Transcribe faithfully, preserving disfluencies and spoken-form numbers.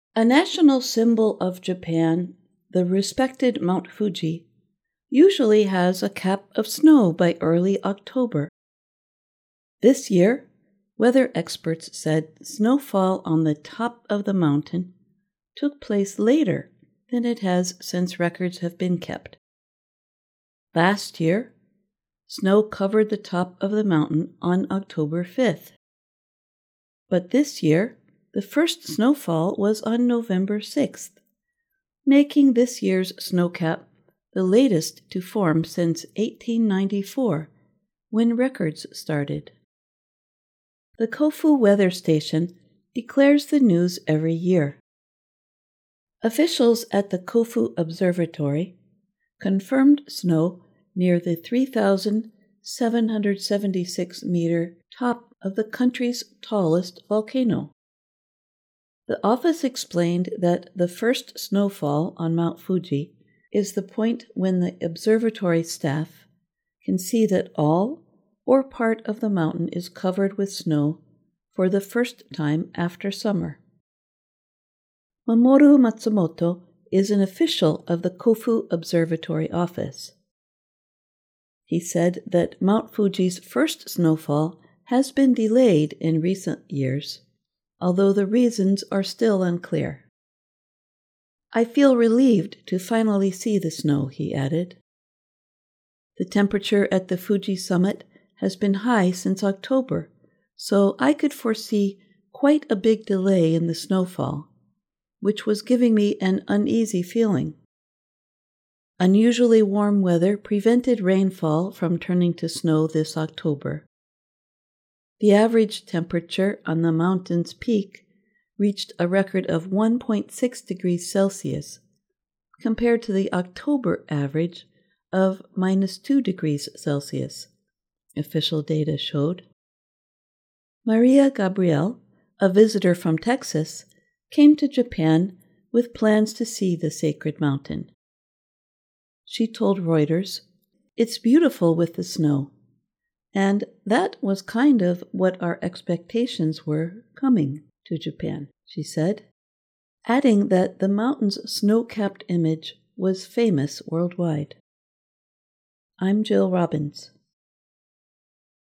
A national symbol of Japan, the respected Mount Fuji, usually has a cap of snow by early October. This year, weather experts said snowfall on the top of the mountain took place later than it has since records have been kept. Last year, snow covered the top of the mountain on October fifth. But this year, the first snowfall was on November sixth, making this year's snowcap the latest to form since eighteen ninety-four, when records started. The Kofu Weather Station declares the news every year. Officials at the Kofu Observatory confirmed snow near the three thousand seven hundred seventy-six meter top of the country's tallest volcano. The office explained that the first snowfall on Mount Fuji is the point when the observatory staff can see that all or part of the mountain is covered with snow for the first time after summer. Mamoru Matsumoto is an official of the Kofu Observatory office. He said that Mount Fuji's first snowfall has been delayed in recent years, although the reasons are still unclear. I feel relieved to finally see the snow, he added. The temperature at the Fuji summit has been high since October, so I could foresee quite a big delay in the snowfall, which was giving me an uneasy feeling. Unusually warm weather prevented rainfall from turning to snow this October. The average temperature on the mountain's peak reached a record of one point six degrees Celsius, compared to the October average of minus two degrees Celsius, official data showed. Maria Gabriel, a visitor from Texas, came to Japan with plans to see the sacred mountain. She told Reuters, "It's beautiful with the snow, and that was kind of what our expectations were coming to Japan," she said, adding that the mountain's snow-capped image was famous worldwide. I'm Jill Robbins.